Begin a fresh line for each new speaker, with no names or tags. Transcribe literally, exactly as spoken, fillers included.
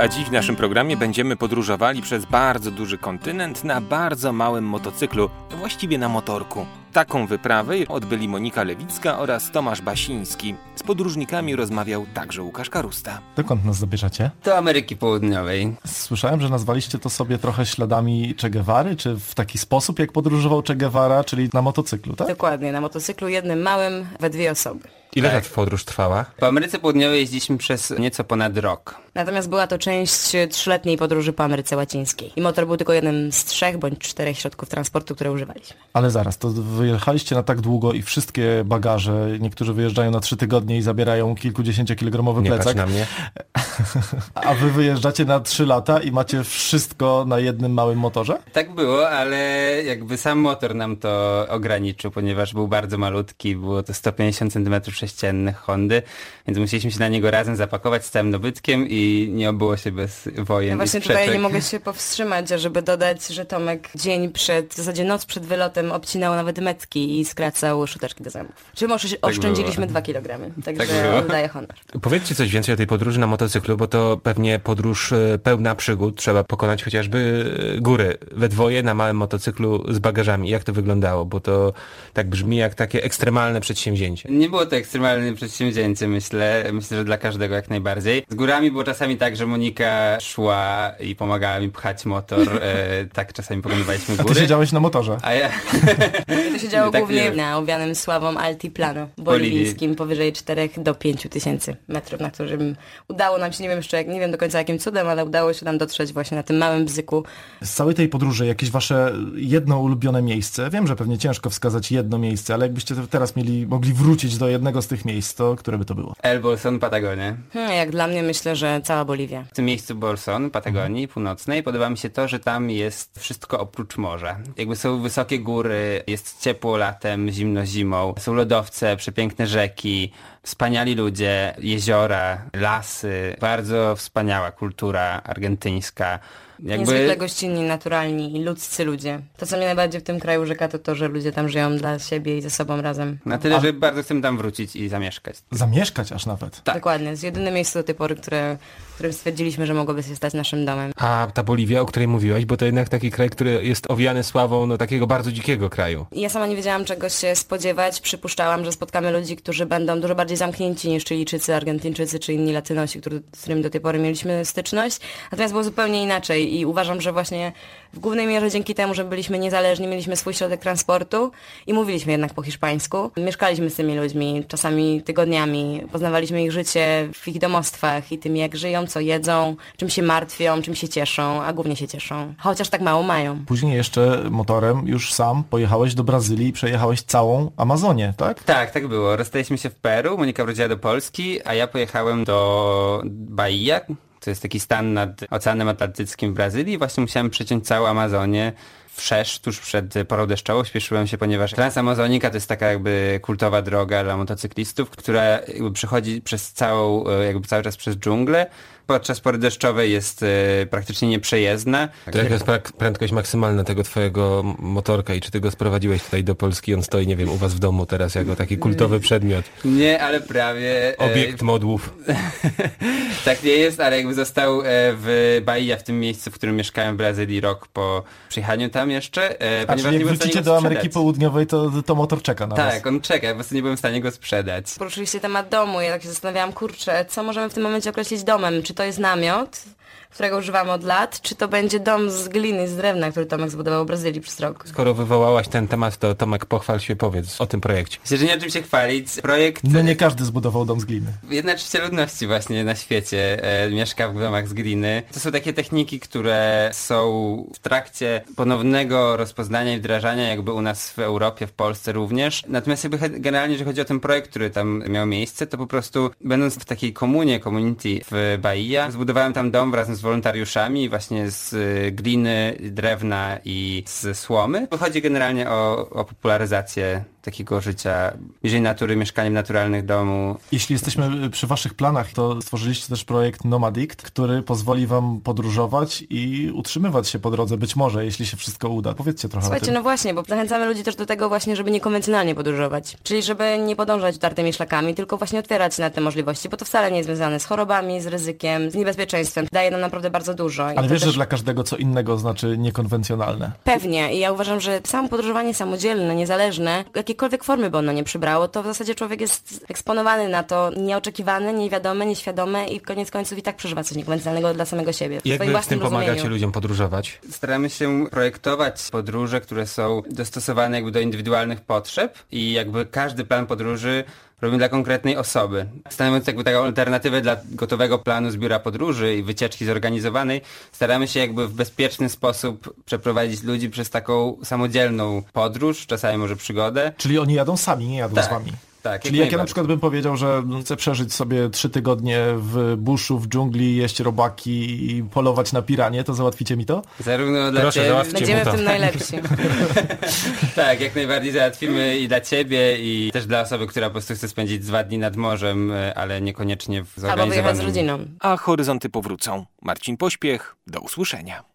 A dziś w naszym programie będziemy podróżowali przez bardzo duży kontynent na bardzo małym motocyklu, właściwie na motorku. Taką wyprawę odbyli Monika Lewicka oraz Tomasz Basiński. Z podróżnikami rozmawiał także Łukasz Karusta.
Dokąd nas zabierzecie?
Do Ameryki Południowej.
Słyszałem, że nazwaliście to sobie trochę śladami Che Guevary, czy w taki sposób, jak podróżował Che Guevara, czyli na motocyklu, tak?
Dokładnie, na motocyklu jednym małym we dwie osoby.
Ile
Tak.
lat podróż trwała?
Po Ameryce Południowej jeździliśmy przez nieco ponad rok.
Natomiast była to część trzyletniej podróży po Ameryce Łacińskiej. I motor był tylko jednym z trzech bądź czterech środków transportu, które używaliśmy.
Ale zaraz, to wyjechaliście na tak długo i wszystkie bagaże, niektórzy wyjeżdżają na trzy tygodnie i zabierają kilkudziesięciokilogramowy
Nie
plecak.
patrz na mnie.
A wy wyjeżdżacie na trzy lata i macie wszystko na jednym małym motorze?
Tak było, ale jakby sam motor nam to ograniczył, ponieważ był bardzo malutki, było to sto pięćdziesiąt centymetrów sześciennych Hondy, więc musieliśmy się na niego razem zapakować z całym dobytkiem i nie obyło się bez wojen
Ja
i
właśnie
sprzeczek.
tutaj nie mogę się powstrzymać, żeby dodać, że Tomek dzień przed, w zasadzie noc przed wylotem obcinał nawet metki i skracał szuteczki do zębów. Czym osz- oszczędziliśmy dwa kilogramy. Także
Tak było.
oddaję honor.
Powiedzcie coś więcej o tej podróży na motocyklu, bo to pewnie podróż e, pełna przygód. Trzeba pokonać chociażby e, góry we dwoje na małym motocyklu z bagażami. Jak to wyglądało? Bo to tak brzmi jak takie ekstremalne przedsięwzięcie.
Nie było to ekstremalne przedsięwzięcie, myślę. Myślę, że dla każdego jak najbardziej. Z górami było czasami tak, że Monika szła i pomagała mi pchać motor. E, tak czasami pokonywaliśmy
A
góry.
ty siedziałeś na motorze.
A ja...
To się działo
Tak
głównie
nie.
na owianym sławą Altiplano boliwijskim, powyżej czterech do pięciu tysięcy metrów, na którym udało nam się, nie wiem jeszcze, jak, nie wiem do końca jakim cudem, ale udało się nam dotrzeć właśnie na tym małym bzyku.
Z całej tej podróży jakieś wasze jedno ulubione miejsce? Wiem, że pewnie ciężko wskazać jedno miejsce, ale jakbyście teraz mieli, mogli wrócić do jednego z tych miejsc, to które by to było?
El Bolson, Patagonia.
Hmm, jak dla mnie myślę, że cała Boliwia.
W tym miejscu Bolson, Patagonii Północnej, podoba mi się to, że tam jest wszystko oprócz morza. Jakby są wysokie góry, jest ciepło latem, zimno zimą, są lodowce, przepiękne rzeki, wspaniali ludzie, jeziora, lasy, bardzo wspaniała kultura argentyńska.
Niezwykle gościnni, naturalni i ludzcy ludzie. To, co mnie najbardziej w tym kraju rzeka, to to, że ludzie tam żyją dla siebie i ze sobą razem.
Na tyle,
A-
że bardzo chcę tam wrócić i zamieszkać.
Zamieszkać aż nawet.
Tak.
Dokładnie. To jest jedyne miejsce do tej pory, które, w którym stwierdziliśmy, że mogłoby się stać naszym domem.
A ta Boliwia, o której mówiłaś, bo to jednak taki kraj, który jest owiany sławą no, takiego bardzo dzikiego kraju.
I ja sama nie wiedziałam, czego się spodziewać. Przypuszczałam, że spotkamy ludzi, którzy będą dużo bardziej zamknięci niż Chilijczycy, Argentyńczycy czy inni Latynosi, który, z którymi do tej pory mieliśmy styczność. Natomiast było zupełnie inaczej i uważam, że właśnie w głównej mierze dzięki temu, że byliśmy niezależni, mieliśmy swój środek transportu i mówiliśmy jednak po hiszpańsku. Mieszkaliśmy z tymi ludźmi, czasami tygodniami, poznawaliśmy ich życie w ich domostwach i tym, jak żyją, co jedzą, czym się martwią, czym się cieszą, a głównie się cieszą. Chociaż tak mało mają.
Później jeszcze motorem już sam pojechałeś do Brazylii i przejechałeś całą Amazonię, tak?
Tak, tak było. Rozstaliśmy się w Peru, Monika wróciła do Polski, a ja pojechałem do Bahia. To jest taki stan nad Oceanem Atlantyckim w Brazylii. Właśnie musiałem przeciąć całą Amazonię wszerz, tuż przed porą deszczową. Śpieszyłem się, ponieważ Transamazonika to jest taka jakby kultowa droga dla motocyklistów, która jakby przechodzi przez całą, jakby cały czas przez dżunglę. Podczas pory deszczowej jest e, praktycznie nieprzejezdna.
To jaka jest prak- prędkość maksymalna tego twojego motorka i czy ty go sprowadziłeś tutaj do Polski? On stoi, nie wiem, u was w domu teraz jako taki kultowy przedmiot.
Nie, ale prawie. e,
Obiekt modłów.
Tak nie jest, ale jakby został e, w Bahia, w tym miejscu, w którym mieszkałem w Brazylii rok po przyjechaniu tam jeszcze. E,
A
ponieważ
czyli
nie
jak
byłem w stanie
wrócicie
go
do Ameryki
sprzedać.
Południowej, to, to motor czeka na was.
Tak, on czeka, po prostu nie byłem w stanie go sprzedać.
Poruszyliście temat domu, ja tak się zastanawiałam, kurczę, co możemy w tym momencie określić domem? Czy to jest namiot, którego używamy od lat, czy to będzie dom z gliny, z drewna, który Tomek zbudował w Brazylii przez rok?
Skoro wywołałaś ten temat, to Tomek, pochwal się, powiedz o tym projekcie.
Myślę, że nie o czym się chwalić. Projekt...
No nie każdy zbudował dom z gliny.
Jedna trzecia ludności właśnie na świecie e, mieszka w domach z gliny. To są takie techniki, które są w trakcie ponownego rozpoznania i wdrażania jakby u nas w Europie, w Polsce również. Natomiast jakby generalnie, jeżeli chodzi o ten projekt, który tam miał miejsce, to po prostu będąc w takiej komunie, community w Bahia, zbudowałem tam dom wraz z wolontariuszami właśnie z y, gliny, drewna i z słomy. Chodzi generalnie o, o popularyzację takiego życia bliżej natury, mieszkaniem w naturalnych domu.
Jeśli jesteśmy przy waszych planach, to stworzyliście też projekt Nomadict, który pozwoli wam podróżować i utrzymywać się po drodze, być może, jeśli się wszystko uda. Powiedzcie trochę
Słuchajcie,
o tym.
no właśnie, bo zachęcamy ludzi też do tego właśnie, żeby niekonwencjonalnie podróżować. Czyli żeby nie podążać utartymi szlakami, tylko właśnie otwierać się na te możliwości, bo to wcale nie jest związane z chorobami, z ryzykiem, z niebezpieczeństwem. Daje nam naprawdę bardzo dużo. I
Ale
to
wiesz,
też...
że dla każdego co innego znaczy niekonwencjonalne.
Pewnie. I ja uważam, że samo podróżowanie samodzielne, niezależne, jakiekolwiek formy by ono nie przybrało, to w zasadzie człowiek jest eksponowany na to, nieoczekiwane, niewiadome, nieświadome i koniec końców i tak przeżywa coś niekonwencjonalnego dla samego siebie. W
Jak
swoim
wy z
własnym
tym pomagacie
rozumieniu.
ludziom podróżować?
Staramy się projektować podróże, które są dostosowane jakby do indywidualnych potrzeb i jakby każdy plan podróży robimy dla konkretnej osoby. Stanowiąc jakby taką alternatywę dla gotowego planu z biura podróży i wycieczki zorganizowanej, staramy się jakby w bezpieczny sposób przeprowadzić ludzi przez taką samodzielną podróż, czasami może przygodę.
Czyli oni jadą sami, nie jadą
Tak.
z wami.
Tak,
Czyli jak ja na
najbardziej.
przykład bym powiedział, że chcę przeżyć sobie trzy tygodnie w buszu, w dżungli, jeść robaki i polować na piranie, to załatwicie mi to?
Zarówno dla
Proszę,
ciebie...
załatwcie.
Będziemy
mu to.
w tym najlepsi.
Tak, jak najbardziej załatwimy i dla ciebie, i też dla osoby, która po prostu chce spędzić dwa dni nad morzem, ale niekoniecznie w
Albo wyjechać z
zorganizowanym...
rodziną.
A horyzonty powrócą. Marcin Pośpiech, do usłyszenia.